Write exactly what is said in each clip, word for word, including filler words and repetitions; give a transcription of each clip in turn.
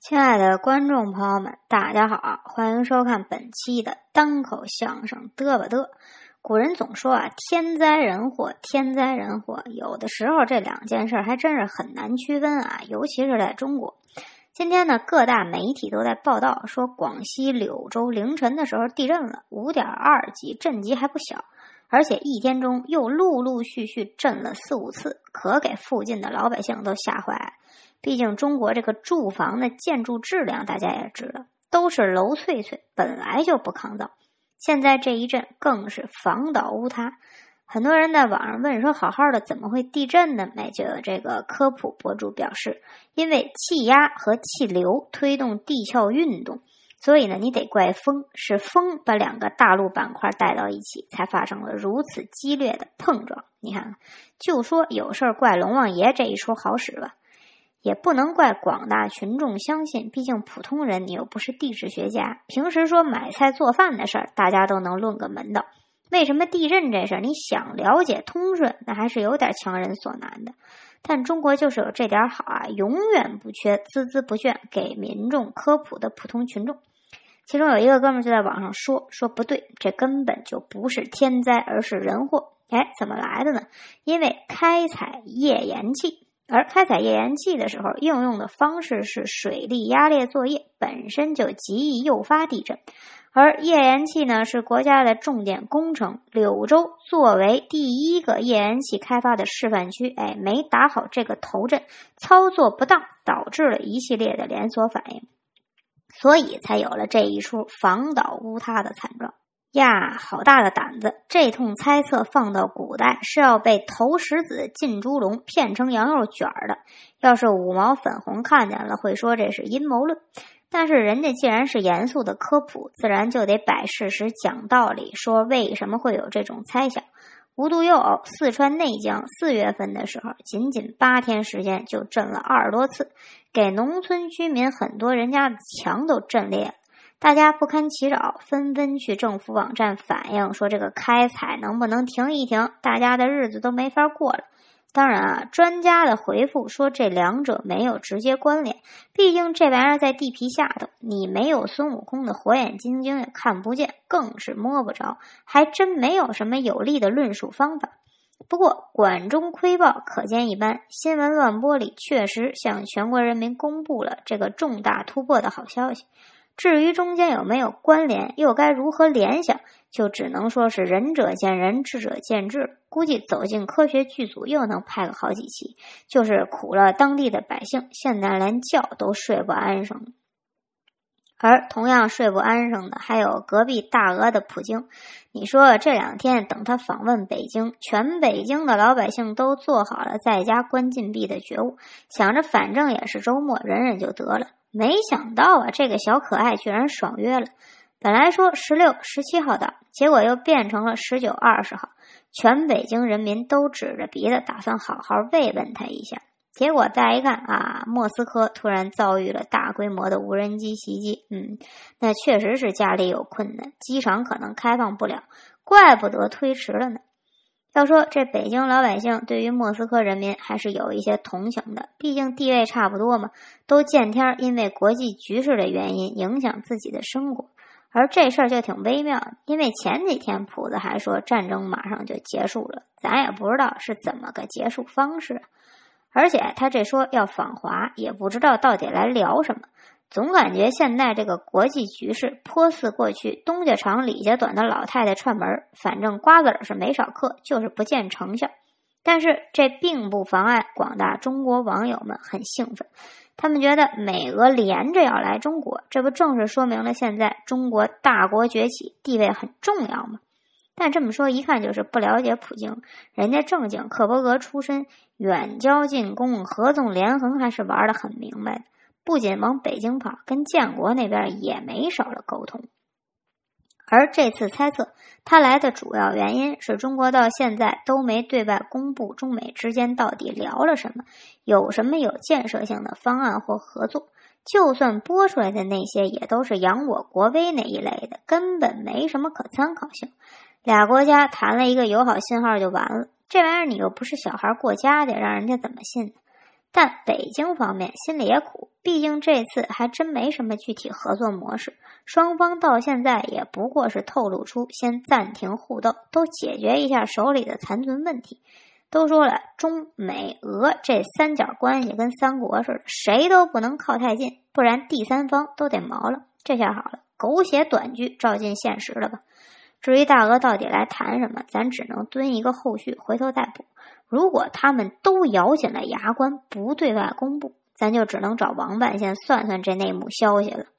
亲爱的观众朋友们，大家好，欢迎收看本期的单口相声嘚吧嘚。古人总说啊，天灾人祸，天灾人祸，有的时候这两件事还真是很难区分啊，尤其是在中国。今天呢，各大媒体都在报道说，广西柳州凌晨的时候地震了 五点二 级，震级还不小，而且一天中又陆陆续续震了四五次，可给附近的老百姓都吓坏了。毕竟中国这个住房的建筑质量大家也知道，都是楼脆脆，本来就不抗造，现在这一震更是房倒屋塌。很多人在网上问说，好好的怎么会地震呢？就有这个科普博主表示，因为气压和气流推动地壳运动，所以呢你得怪风，是风把两个大陆板块带到一起，才发生了如此激烈的碰撞。你看，就说有事怪龙王爷这一出好使吧，也不能怪广大群众相信，毕竟普通人你又不是地质学家，平时说买菜做饭的事儿大家都能论个门道，为什么地震这事儿你想了解通顺，那还是有点强人所难的。但中国就是有这点好啊，永远不缺孜孜不倦给民众科普的普通群众。其中有一个哥们就在网上说说不对，这根本就不是天灾，而是人祸。哎，怎么来的呢？因为开采页岩气，而开采页岩气的时候应用的方式是水力压裂作业，本身就极易诱发地震。而页岩气呢是国家的重点工程，柳州作为第一个页岩气开发的示范区，哎，没打好这个头阵，操作不当，导致了一系列的连锁反应，所以才有了这一出房倒屋塌的惨状。呀，好大的胆子！这通猜测放到古代是要被投石子进猪笼骗成羊肉卷的，要是五毛粉红看见了会说这是阴谋论，但是人家既然是严肃的科普，自然就得摆事实讲道理，说为什么会有这种猜想。无独有偶，四川内江四月份的时候，仅仅八天时间就震了二十多次，给农村居民很多人家的墙都震裂了。大家不堪其扰，纷纷去政府网站反映说这个开采能不能停一停，大家的日子都没法过了。当然啊，专家的回复说这两者没有直接关联，毕竟这玩意儿在地皮下头，你没有孙悟空的火眼金睛也看不见，更是摸不着，还真没有什么有力的论述方法。不过管中窥豹可见一斑，新闻乱播里确实向全国人民公布了这个重大突破的好消息。至于中间有没有关联，又该如何联想，就只能说是仁者见仁，智者见智。估计走进科学剧组又能拍个好几期，就是苦了当地的百姓，现在连觉都睡不安生。而同样睡不安生的还有隔壁大俄的普京。你说这两天等他访问北京，全北京的老百姓都做好了在家关禁闭的觉悟，想着反正也是周末，忍忍就得了。没想到啊，这个小可爱居然爽约了。本来说十六、十七号到，结果又变成了十九、二十号。全北京人民都指着鼻子打算好好慰问他一下。结果再一看啊，莫斯科突然遭遇了大规模的无人机袭击，嗯，那确实是家里有困难，机场可能开放不了，怪不得推迟了呢。要说这北京老百姓对于莫斯科人民还是有一些同情的，毕竟地位差不多嘛，都见天因为国际局势的原因影响自己的生活。而这事儿就挺微妙的，因为前几天普子还说战争马上就结束了，咱也不知道是怎么个结束方式。而且他这说要访华，也不知道到底来聊什么。总感觉现在这个国际局势颇似过去东家长李家短的老太太串门，反正瓜子儿是没少嗑，就是不见成效。但是这并不妨碍广大中国网友们很兴奋，他们觉得美俄连着要来中国，这不正是说明了现在中国大国崛起，地位很重要吗？但这么说一看就是不了解普京，人家正经克伯格出身，远交近攻，合纵连横，还是玩得很明白的。不仅往北京跑，跟建国那边也没少了沟通。而这次猜测他来的主要原因是中国到现在都没对外公布中美之间到底聊了什么，有什么有建设性的方案或合作，就算播出来的那些也都是扬我国威那一类的，根本没什么可参考性。俩国家谈了一个友好信号就完了，这玩意儿你又不是小孩过家家，让人家怎么信呢？ 但北京方面心里也苦，毕竟这次还真没什么具体合作模式，双方到现在也不过是透露出先暂停互斗，都解决一下手里的残存问题。都说了，中美俄这三角关系跟三国似的，谁都不能靠太近，不然第三方都得毛了。这下好了，狗血短剧照进现实了吧？至于大俄到底来谈什么，咱只能蹲一个后续，回头再补。如果他们都咬紧了牙关，不对外公布，咱就只能找王半仙算算这内幕消息了。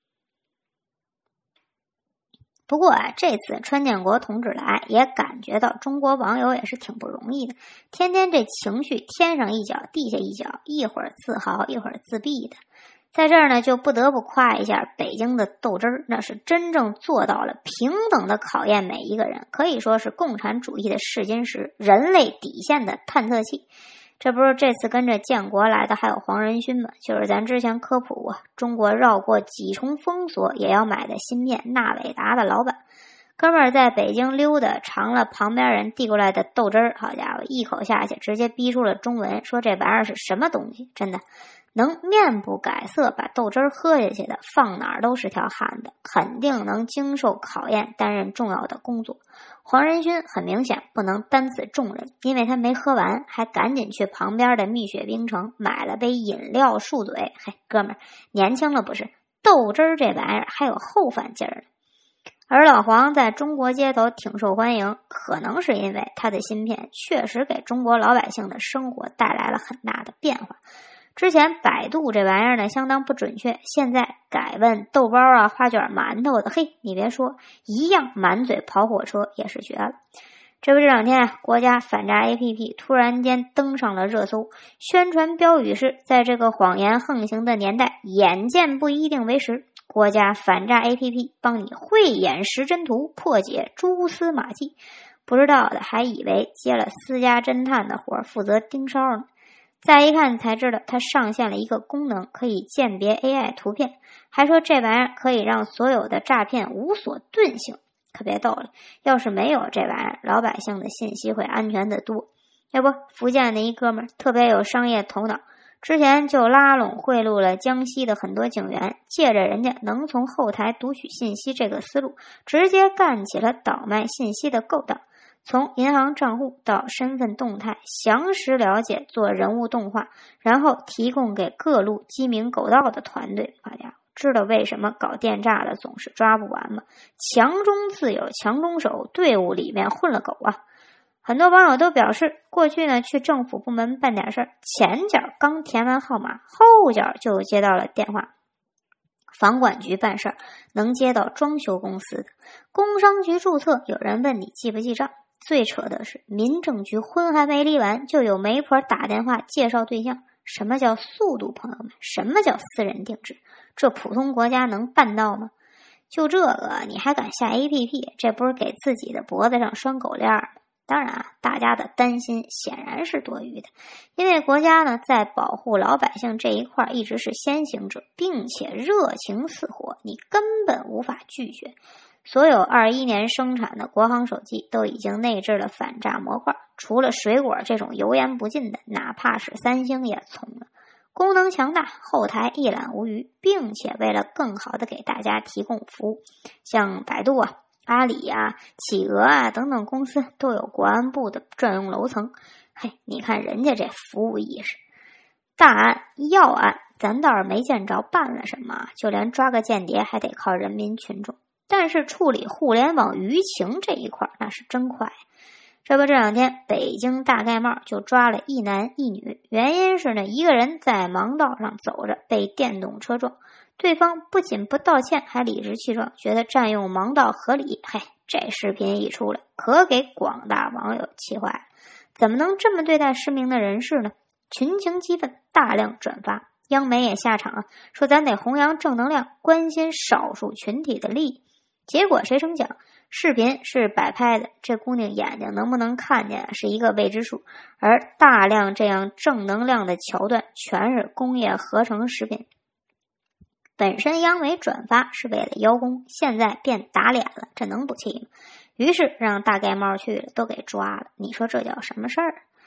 不过啊，这次川建国同志来也感觉到中国网友也是挺不容易的，天天这情绪天上一脚地下一脚，一会儿自豪一会儿自闭的。在这儿呢，就不得不夸一下北京的豆汁儿，那是真正做到了平等的考验每一个人，可以说是共产主义的试金石，人类底线的探测器。这不是这次跟着建国来的还有黄仁勋吗？就是咱之前科普啊，中国绕过几重封锁也要买的芯片纳伟达的老板。哥们儿在北京溜达，尝了旁边人递过来的豆汁儿，好家伙，一口下去直接逼出了中文，说这玩意儿是什么东西，真的能面不改色把豆汁儿喝下去的，放哪儿都是条汉子，肯定能经受考验，担任重要的工作。黄仁勋很明显不能担此重任，因为他没喝完，还赶紧去旁边的蜜雪冰城买了杯饮料漱嘴。嘿，哥们儿，年轻了不是？豆汁儿这玩意儿还有后反劲儿呢。而老黄在中国街头挺受欢迎，可能是因为他的芯片确实给中国老百姓的生活带来了很大的变化。之前百度这玩意儿呢相当不准确，现在改问豆包啊、花卷、馒头的，嘿，你别说，一样满嘴跑火车也是绝了。这不这两天啊，国家反诈 A P P 突然间登上了热搜，宣传标语是在这个谎言横行的年代，眼见不一定为实。国家反诈 A P P 帮你慧眼识真图，破解蛛丝马迹。不知道的还以为接了私家侦探的活，负责盯梢呢。再一看才知道，它上线了一个功能，可以鉴别 A I 图片，还说这玩意儿可以让所有的诈骗无所遁形。可别逗了，要是没有这玩意儿，老百姓的信息会安全得多。要不，福建的一哥们儿特别有商业头脑，之前就拉拢贿赂了江西的很多警员，借着人家能从后台读取信息这个思路，直接干起了倒卖信息的勾当。从银行账户到身份动态详实了解，做人物动画，然后提供给各路鸡鸣狗盗的团队。好家伙，知道为什么搞电诈的总是抓不完吗？强中自有强中手，队伍里面混了狗啊！很多网友都表示，过去呢去政府部门办点事儿，前脚刚填完号码，后脚就接到了电话。房管局办事儿能接到装修公司的，工商局注册有人问你记不记账。最扯的是，民政局婚还没离完，就有媒婆打电话介绍对象。什么叫速度，朋友们？什么叫私人定制？这普通国家能办到吗？就这个你还敢下 A P P， 这不是给自己的脖子上拴狗链吗？当然啊，大家的担心显然是多余的，因为国家呢在保护老百姓这一块一直是先行者，并且热情似火，你根本无法拒绝。所有二一年生产的国行手机都已经内置了反诈模块，除了水果这种油盐不进的，哪怕是三星也从了。功能强大，后台一览无余，并且为了更好的给大家提供服务，像百度啊、阿里啊、企鹅啊等等公司都有国安部的专用楼层。嘿，你看人家这服务意识，大案要案咱倒是没见着办了什么，就连抓个间谍还得靠人民群众。但是处理互联网舆情这一块那是真快。这不这两天北京大盖帽就抓了一男一女，原因是呢一个人在盲道上走着被电动车撞，对方不仅不道歉还理直气壮，觉得占用盲道合理。嘿，这视频一出来可给广大网友气坏了，怎么能这么对待失明的人士呢？群情激愤，大量转发，央媒也下场啊，说咱得弘扬正能量，关心少数群体的利益。结果谁成想，视频是摆拍的，这姑娘眼睛能不能看见是一个未知数，而大量这样正能量的桥段全是工业合成食品。本身央媒转发是为了邀功，现在变打脸了，这能不气吗？于是让大盖帽去了，都给抓了。你说这叫什么事儿？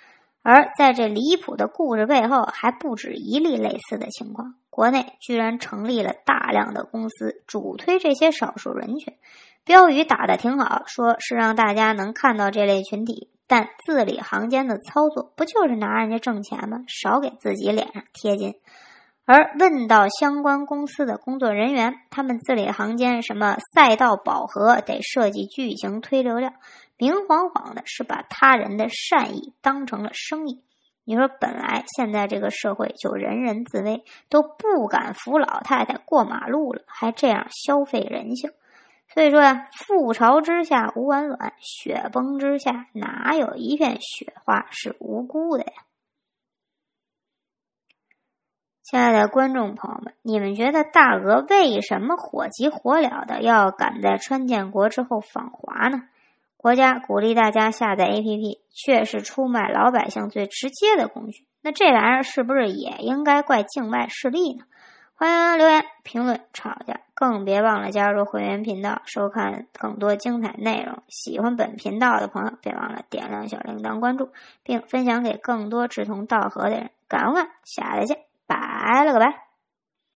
而在这离谱的故事背后，还不止一例类似的情况。国内居然成立了大量的公司，主推这些少数人群，标语打得挺好，说是让大家能看到这类群体，但字里行间的操作，不就是拿人家挣钱吗？少给自己脸上贴金。而问到相关公司的工作人员，他们字里行间什么赛道饱和得设计剧情推流量，明晃晃的是把他人的善意当成了生意。你说本来现在这个社会就人人自危，都不敢扶老太太过马路了，还这样消费人性。所以说呀，覆巢之下无完卵，雪崩之下哪有一片雪花是无辜的呀？亲爱的观众朋友们，你们觉得大鹅为什么火急火燎的要赶在川建国之后访华呢？国家鼓励大家下载 A P P， 却是出卖老百姓最直接的工具，那这玩意儿是不是也应该怪境外势力呢？欢迎留言评论吵架，更别忘了加入会员频道收看更多精彩内容。喜欢本频道的朋友别忘了点亮小铃铛关注，并分享给更多志同道合的人。感恩，下次再见，拜了个拜。